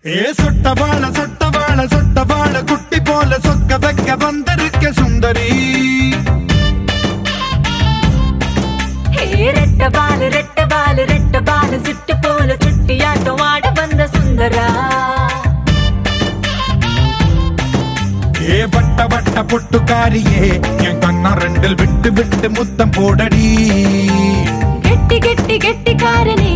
சொட்டவாள சொட்டவாள சொட்டவாள குட்டி போல சொக்க வைக்க வந்திருக்க சுந்தரி. ரெட்டபாலு ரெட்டபாலு ரெட்டபாலு சிட்டு போல சுட்டியாட்டம் ஆட வந்த சுந்தரா. வட்ட வட்ட பொட்டுக்காரியே என் கண்ணா ரெண்டில் விட்டு விட்டு முத்தம் போடடி. கெட்டி கெட்டி கெட்டிக்காரனே